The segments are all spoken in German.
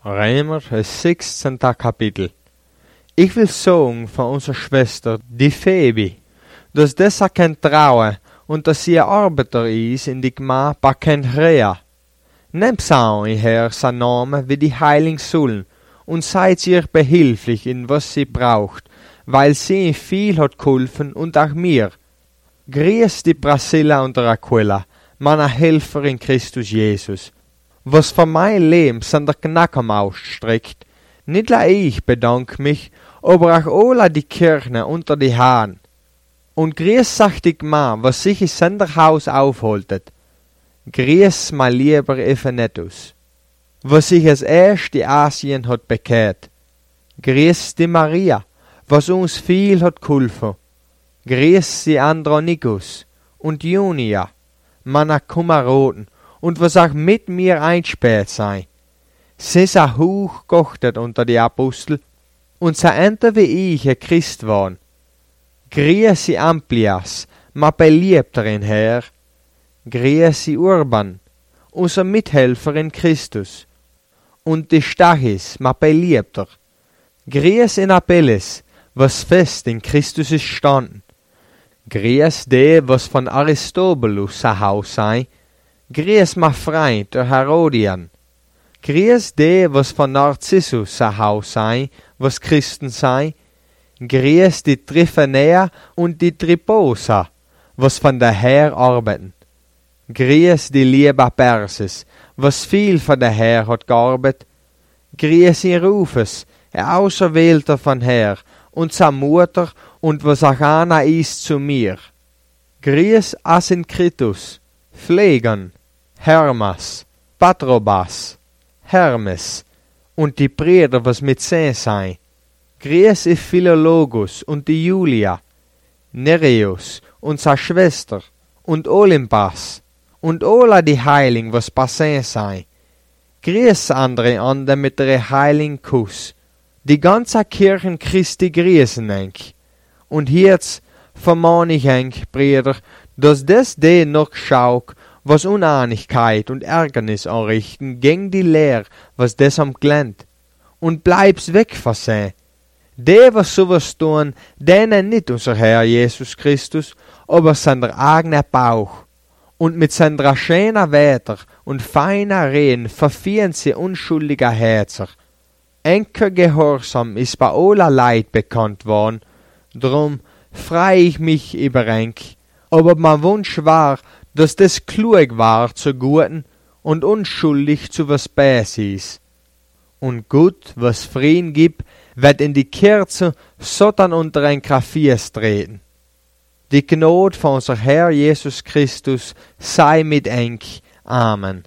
Römer, das 16. Kapitel. Ich will sagen von unserer Schwester, die Phoebe, dass dessa kein Traue und dass sie Arbeiter ist in die Gma bei kein Rea. Nehmt sau in Herr sein Name wie die Heiligen sollen und seid ihr behilflich in was sie braucht, weil sie viel hat geholfen und auch mir. Grüß die Priscilla und Aquila, meine Helfer in Christus Jesus, was für mein Leben seiner Knackam ausstreckt. Nicht nur ich bedank mich, aber auch alle die Kirchen unter die Hahn. Und grüß sagt die Gma, was sich in seiner Haus aufhaltet. Grüß mein lieber Ephenetus, was sich als erst die Asien hat bekehrt. Grüß die Maria, was uns viel hat geholfen. Grüß die Andronikus und Junia, meine Kameraden, und was auch mit mir einsperrt sei. Sie sind hoch geachtet unter die Apostel, und sie enter wie ich ein Christ waren. Grüß sie Amplias, mein Beliebter in Herr. Grüß sie Urban, unser Mithelfer in Christus. Und die Stachis, mein Beliebter. Grüß in Apelles, was fest in Christus ist standen. Grüß die, was von Aristobulus sein Haus sei. Grüß mein Freund, der Herodian. Grüß die, was von Narzissus sein Haus sei, was Christen sei. Grüß die Tryphäneia und die Triposa, was von der Herr arbeiten. Grüß die liebe Persis, was viel von der Herr hat gearbeitet. Grüß die Rufus, ein Auserwählter von Herr, und seine Mutter, und was auch einer ist zu mir. Grüß Asinkritus, Phlegon, Hermas, Patrobas, Hermes, und die Brüder, was mit sie sei. Grüß die Philologus und die Julia, Nereus und seine Schwester, und Olympas, und alle die Heiligen, was bei sie sei. Grüß andere mit der heiligen Kuss. Die ganze Kirchen Christi grüßen enk. Und jetzt vermahn ich enk, Brüder, dass des de noch schauk, was Uneinigkeit und Ärgernis anrichten, gegen die Lehr, was des am glänzt. Und bleib's weg von sie. De, was sowas tun, denen nicht unser Herr Jesus Christus, aber seiner eigene Bauch. Und mit seiner schöner Wetter und feiner Reden verführen sie unschuldiger Herzer. Enker Gehorsam ist bei aller Leid bekannt worden, drum freu ich mich über enk, aber mein Wunsch war, dass des klug war zu Guten und unschuldig zu was Böses. Und gut, was Frieden gibt, wird in die Kirche Satan unter ein Krafiers treten. Die Gnade von unser Herr Jesus Christus sei mit enk. Amen.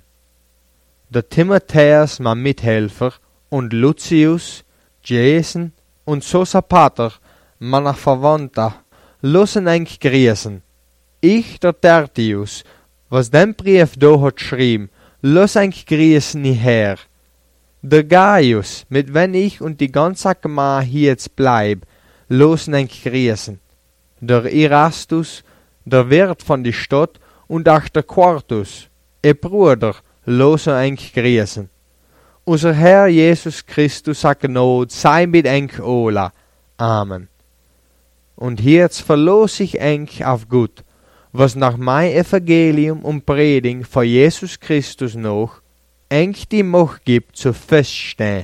Der Timotheus, mein Mithelfer, und Lucius, Jason und Sosapater, meiner Verwandter, lassen enk grüßen. Ich, der Tertius, was den Brief da hat geschrieben, lass enk grüßen nie her. Der Gaius, mit wenn ich und die ganze Gemeinde hier jetzt bleib, lassen enk grüßen. Der Erastus, der Wirt von die Stadt, und auch der Quartus, ihr Bruder, lassen enk grüßen. Unser Herr Jesus Christus a Gnade sei mit enk ola. Amen. Und jetzt verlos ich enk auf gut, was nach mein Evangelium und Predigt von Jesus Christus noch enk die Macht gibt zu feststehen.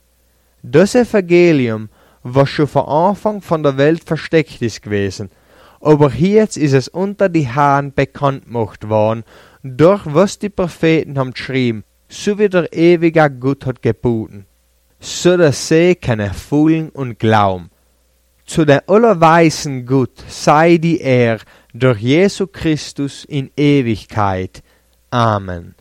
Das Evangelium, was schon von Anfang von der Welt versteckt ist gewesen, aber jetzt ist es unter die Haaren bekannt gemacht worden, durch was die Propheten haben geschrieben, so wie der ewige Gott hat geboten, so dass sie können fühlen und glauben. Zu der allerweisen Gott sei die Ehre durch Jesu Christus in Ewigkeit. Amen.